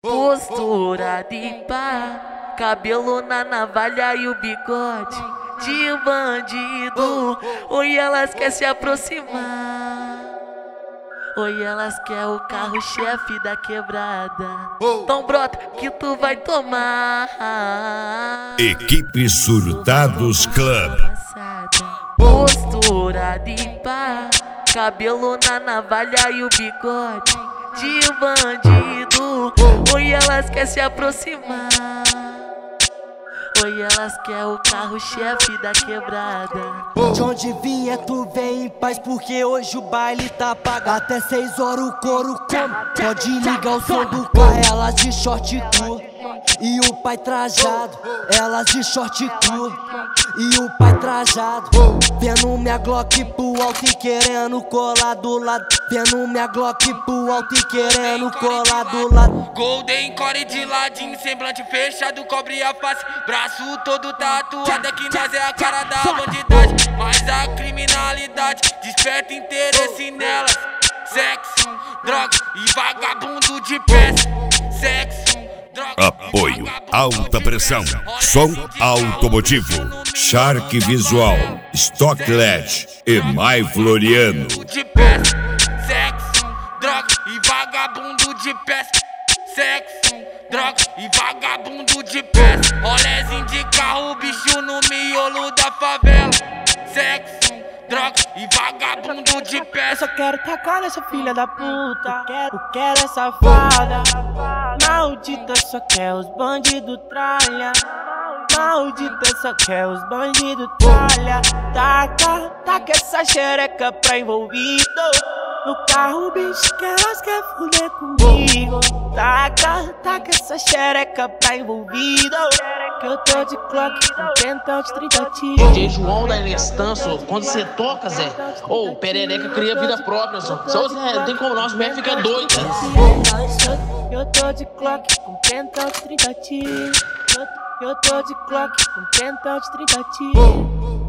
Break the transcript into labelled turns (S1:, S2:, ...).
S1: Postura de pá, cabelo na navalha e o bigode de bandido. Oi, elas quer se aproximar. Oi, elas quer o carro-chefe da quebrada. Então brota que tu vai tomar.
S2: Equipe Surtados Club.
S1: Postura de pá, cabelo na navalha e o bigode de bandido. Oi, elas quer se aproximar. Oi, elas quer o carro-chefe da quebrada.
S3: De onde vinha tu vem em paz, porque hoje o baile tá pago. Até 6 horas o couro come. Pode ligar o som do carro, elas de short tu e o pai trajado. Elas de short tu e o pai trajado. Vendo minha Glock pro alto e querendo colar do lado. Vendo minha Glock pro alto e querendo colar do lado.
S4: Golden Core de ladinho, semblante fechado, cobre a face. Braço todo tatuado, é que nós é a cara da bandidagem. Mas a criminalidade desperta interesse nelas. Sexo, droga e vagabundo de peça. Sexo, droga.
S2: Apoio Alta Pressão, som automotivo, Shark Visual, Stock LED e Mai Floriano.
S4: De peça. Sexo, droga e vagabundo de peça. Sexo, droga e vagabundo de peça. Rolezinho de carro, bicho no miolo da favela. Sexo, droga e vagabundo de peça.
S5: Eu só quero tacar nessa filha da puta. Eu quero é safada. Maldita só quer os bandidos tralha. Maldita só quer os bandidos tralha. Taca essa xereca pra envolvido. No carro, bicho, que elas quer fuder comigo. Taca essa xereca pra envolvido. Que eu tô de Glock com pentão de 30 tiros.
S6: DJ João da Inestanço, quando você toca, Zé, ô, perereca cria vida própria, só. Só Zé, não tem como não, as mulheres ficam doidas.
S5: Eu tô de Glock com pentão de 30 tiros. Eu tô de Glock com pentão de 30 tiros.